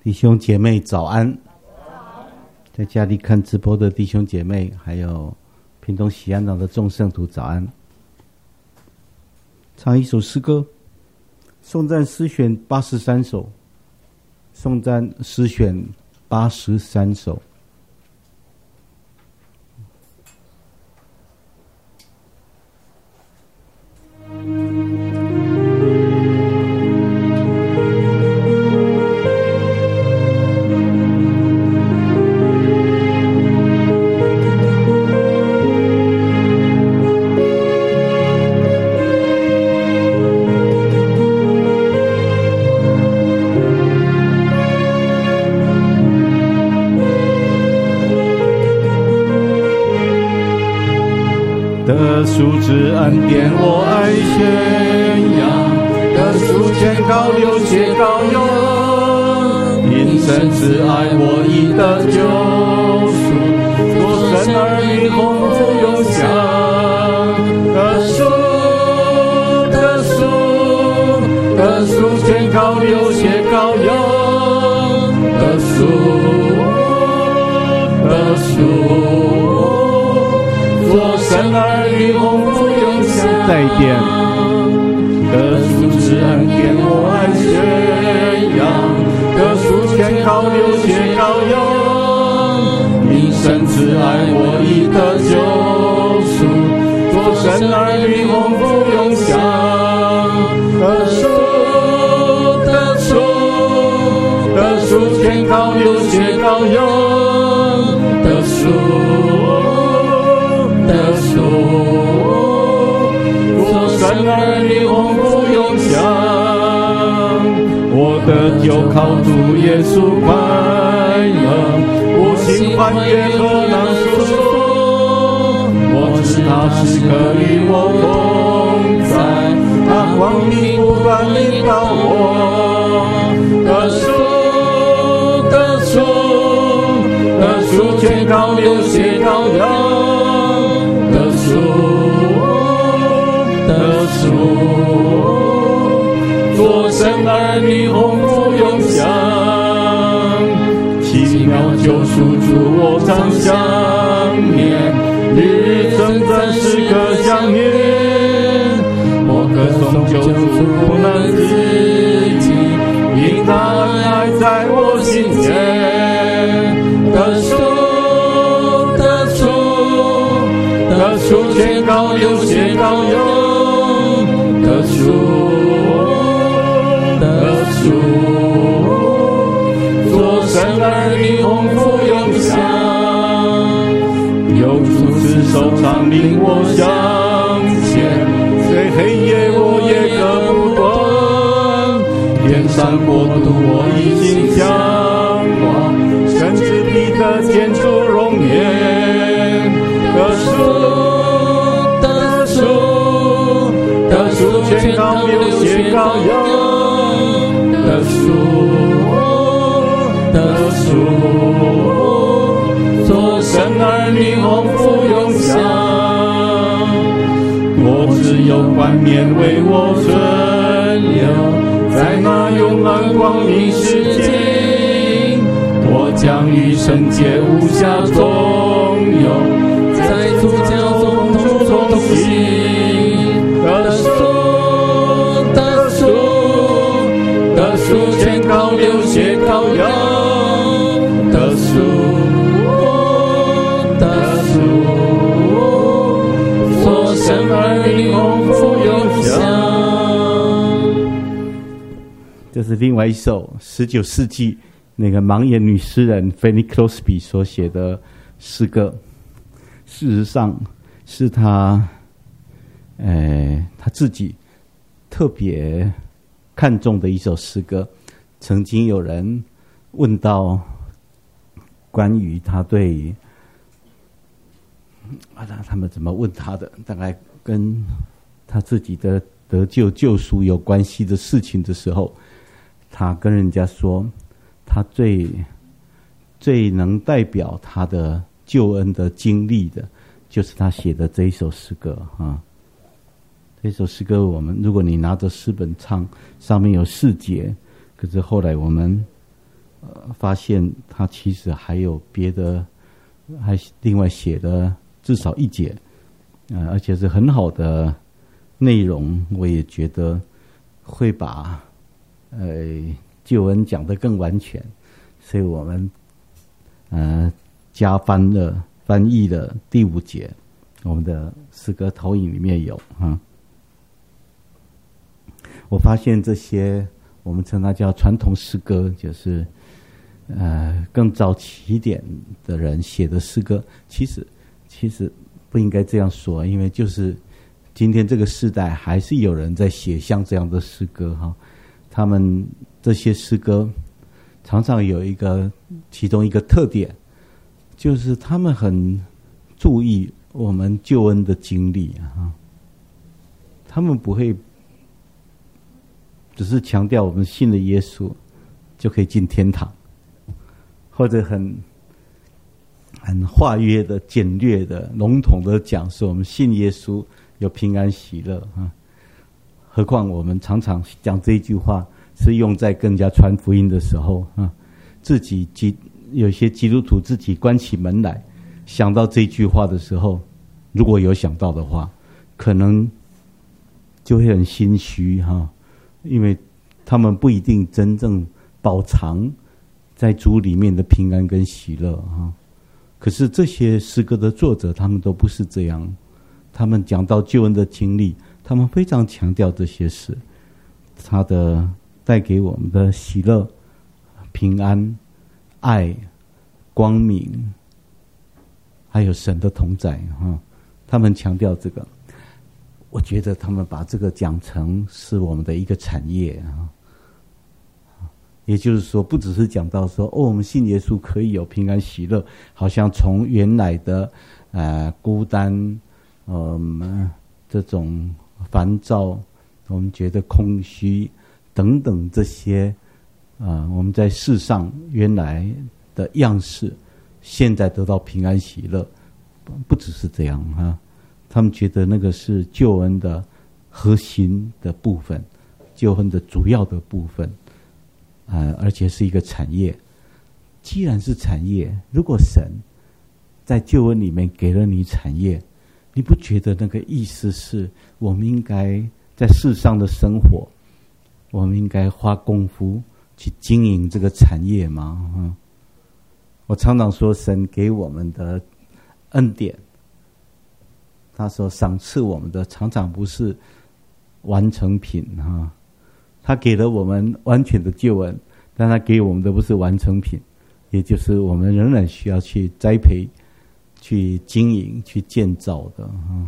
弟兄姐妹早安，在家里看直播的弟兄姐妹，还有屏东喜安堂的众圣徒早安。唱一首诗歌，颂赞诗选83首，颂赞诗选83首。 得赎之恩典我爱宣扬，得赎全靠流血膏油，因神之爱我已得救赎，做神儿女丰富永享。得赎得赎得赎全靠流血膏油，得赎得赎做神儿女丰富永享。 再一遍， 得赎之恩典我爱宣扬，得赎全靠流血膏油，因神之爱我已得救赎，做神儿女丰富永享。得赎得赎得赎全靠流血膏油，得赎得赎做神儿女丰富永享。我的救靠主耶稣快乐，我心欢悦何能诉说？我知他时刻与我同在，他光明不断领导我。得赎得赎得赎全靠流血膏油，得赎得赎做神儿女丰富永享。奇妙救赎主我常想念，日日征战时刻相遇。我歌颂救主不能自己，因他恩爱在我心间。得赎得赎得赎全靠流血膏油，得赎得赎做神儿女丰富永享。有主之手常领我向前，虽黑夜我也隔不断，天上国度我已经向往，甚至必得见主容颜。得赎得赎得赎全靠流血膏油，得赎得赎做神儿女丰富永享。我只有冠冕为我存留，在那永恒光明世界，我将与圣洁无瑕同有，在主教中同行。得赎得赎得赎全靠流血膏油，得赎得赎做神儿女丰富永享。 这是另外一首19世纪那个盲眼女诗人 Fanny Crosby 所写的诗歌。事实上是他自己特别看重的一首诗歌。曾经有人问到关于他对他们怎么问他的，大概跟他自己的得救救赎有关系的事情的时候，他跟人家说，他最能代表他的救恩的经历的，就是他写的这一首诗歌啊。这首诗歌，我们如果你拿着诗本唱，上面有4节，可是后来我们发现他其实还有别的，还另外写的至少一节，而且是很好的内容。我也觉得会把救恩讲得更完全，所以我们加翻译了第5节，我们的诗歌投影里面有啊。我发现这些我们称它叫传统诗歌，就是更早期一点的人写的诗歌，其实不应该这样说，因为就是今天这个时代还是有人在写像这样的诗歌哈。他们这些诗歌常常有其中一个特点，就是他们很注意我们救恩的经历啊，他们不会只是强调我们信了耶稣就可以进天堂，或者很化约的、简略的、笼统的讲说我们信耶稣有平安喜乐啊。何况我们常常讲这一句话是用在跟人家传福音的时候啊，有些基督徒自己关起门来想到这句话的时候，如果有想到的话，可能就会很心虚哈，因为他们不一定真正饱尝在主里面的平安跟喜乐哈。可是这些诗歌的作者他们都不是这样，他们讲到救恩的经历，他们非常强调这些事，他的带给我们的喜乐、平安、爱、光明，还有神的同在哈，他们强调这个。我觉得他们把这个讲成是我们的一个产业啊，也就是说，不只是讲到说我们信耶稣可以有平安喜乐，好像从原来的孤单，这种烦躁，我们觉得空虚等等这些我们在世上原来的样式，现在得到平安喜乐，不只是这样啊。他们觉得那个是救恩的核心的部分，救恩的主要的部分，而且是一个产业。既然是产业，如果神在救恩里面给了你产业，你不觉得那个意思是我们应该在世上的生活，我们应该花功夫去经营这个产业吗？我常常说，神给我们的恩典，他所赏赐我们的常常不是完成品哈，他给了我们完全的救恩，但他给我们的不是完成品，也就是我们仍然需要去栽培、去经营、去建造的哈。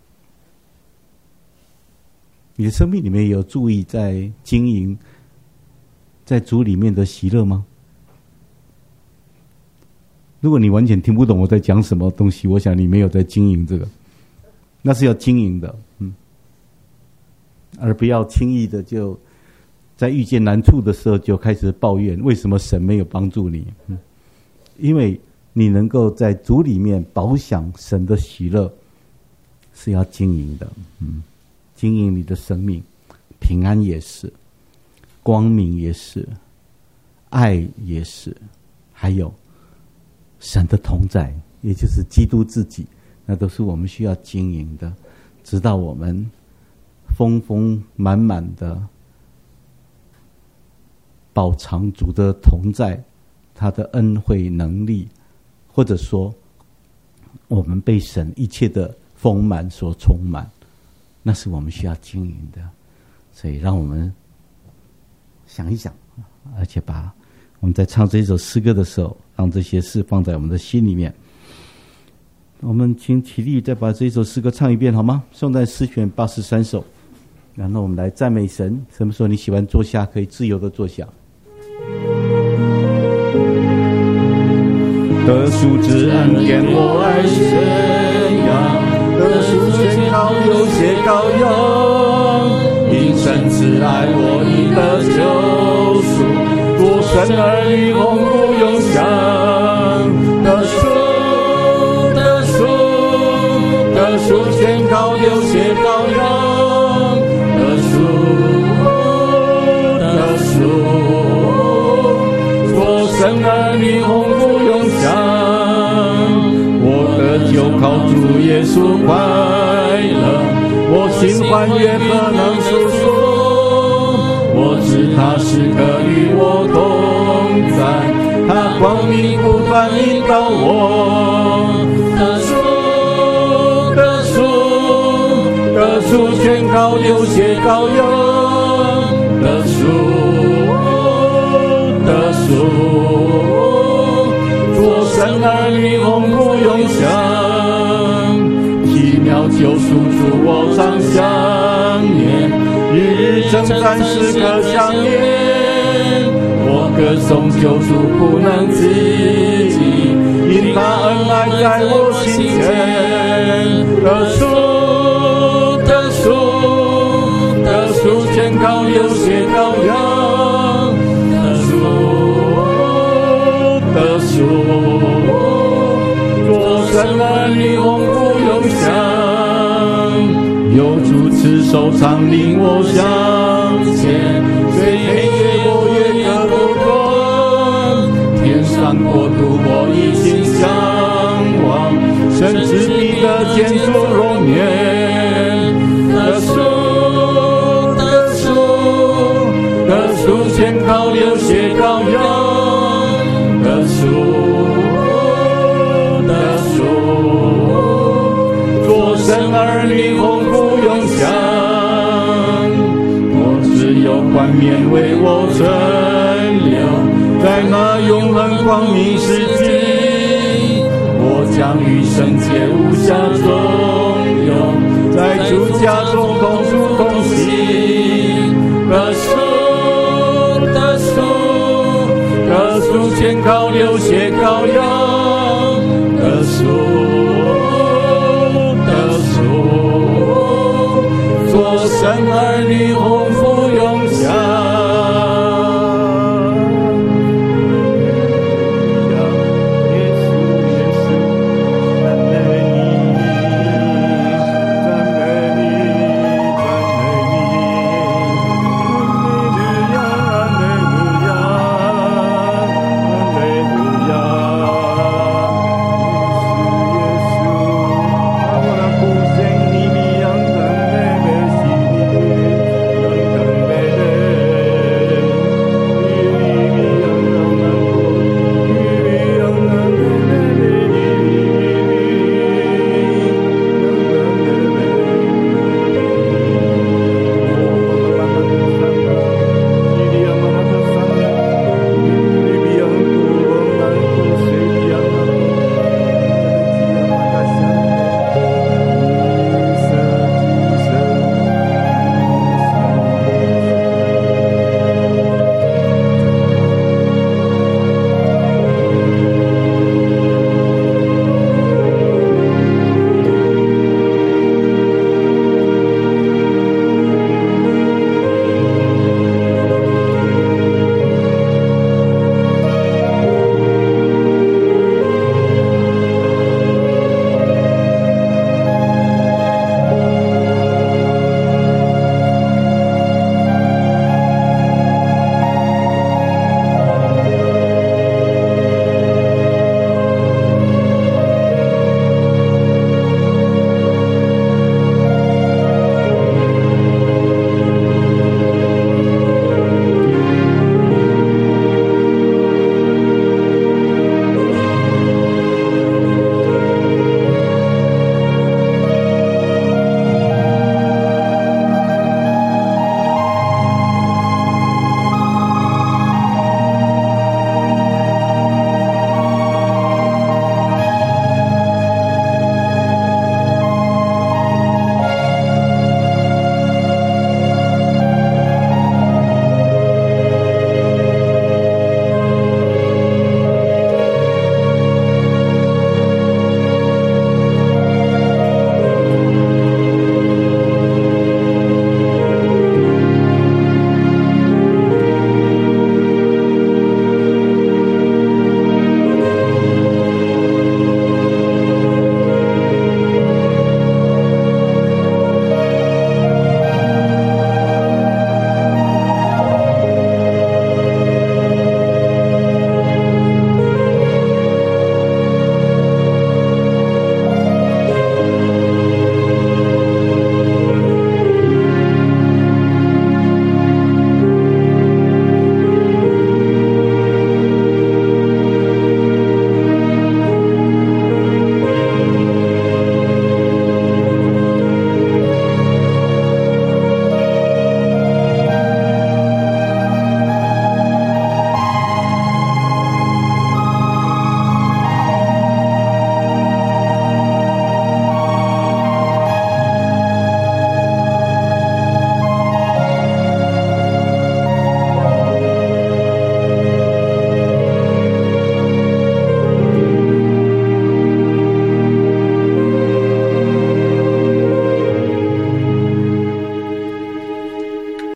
你的生命里面有注意在经营在主里面的喜乐吗？如果你完全听不懂我在讲什么东西，我想你没有在经营这个，那是要经营的，而不要轻易的就在遇见难处的时候就开始抱怨为什么神没有帮助你，因为你能够在主里面饱享神的喜乐，是要经营的，经营你的生命，平安也是，光明也是，爱也是，还有神的同在，也就是基督自己，那都是我们需要经营的，直到我们丰丰满满的饱尝主的同在，他的恩惠能力，或者说我们被神一切的丰满所充满，那是我们需要经营的。所以让我们想一想，而且把我们在唱这首诗歌的时候，让这些事放在我们的心里面。我们请起立，再把这首诗歌唱一遍好吗？颂赞诗选83首，然后我们来赞美神。什么时候你喜欢坐下，可以自由的坐下。 得赎之恩典我爱宣扬，得赎宣告流血羔羊，因神慈爱我已得救赎，多生儿女永不永享，得赎宣告流血羔羊，得赎多生儿女鸿福永享。我的救靠主耶稣快乐，我心欢悦何能诉说？我知他时刻与我同在，他光明不断引导我。得赎宣告流血羔羊，得赎，做神儿女鸿福永享。奇妙救赎主我常想念，日日征战时刻想念。我歌颂救赎不能自己，因他恩爱在我心间。得赎宣告流血羔羊，得赎，做神儿女鸿福永享。有主持手常领我向前，虽黑夜我也可不断。天上国度我一心向往，神之地的建筑容颜。得赎宣告流血羔羊，得赎，做神儿女鸿福永享。我只有冠冕为我存留，在那永恒光明世界，我将与圣洁无瑕中有，在主家中同住同行。得赎宣告流血羔羊，得赎，做神儿女